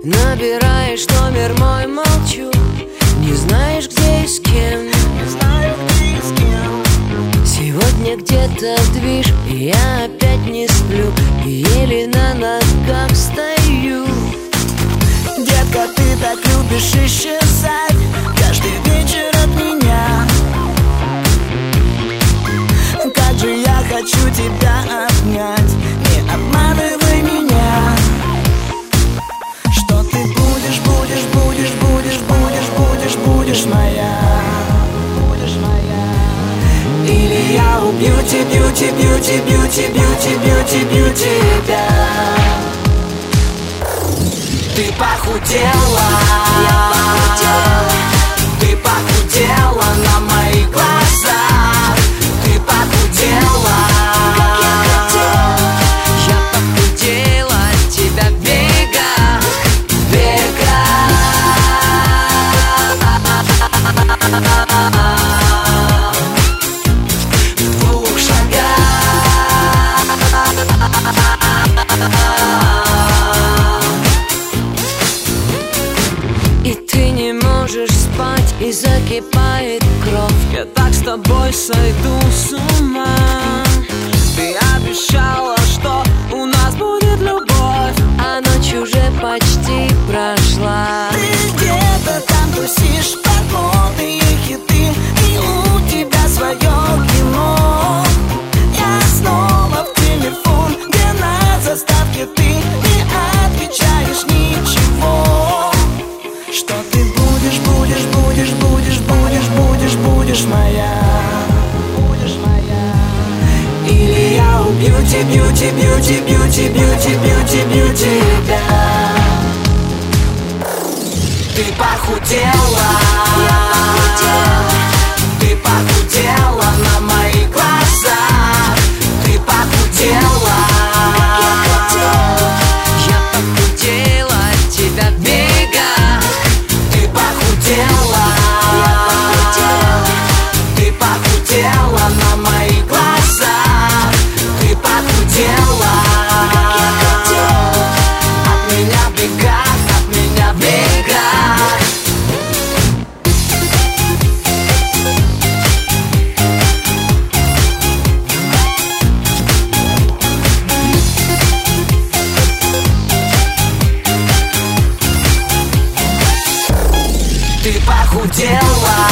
Набираешь номер мой, молчу. Не знаешь, где и с кем. Сегодня где-то движ, и я опять не сплю, и еле на ногах стою. Детка, ты так любишь исчезать каждый вечер от меня. Как же я хочу тебя обнять, не обманывай меня. Что ты будешь, будешь, будешь, будешь, будешь, будешь, будешь моя. Будешь моя. Или я убью тебя, бью, бью, бью, бью, бью, бью тебя. Ты похудела, Я похудела. ты похудела на моих глазах. Ты похудела, Как я хотела. Я похудела от тебя в бегах. в двух шагах. И ты не можешь спать, и закипает кровь. Я так с тобой сойду с ума. Ты обещала, что у нас будет любовь, А ночь уже почти прошла. Ты где-то там тусишь, подводные хиты, и у тебя свое кино. Я снова в телефон, где на заставке ты не отвечаешь ничего. Что ты будешь, будешь, будешь, будешь, будешь, будешь, будешь моя. Будешь моя. Или я убью тебя, бью, бью, бью, бью тебя. Ты похудела, Я похудела. ты похудела на моих глазах. Ты похудела, Я хотела. Я похудела от тебя в бегах. ты похудела, ты похудела на моих глазах. Ты похудела, от меня в бегах, от меня в бегах. Ты похудела,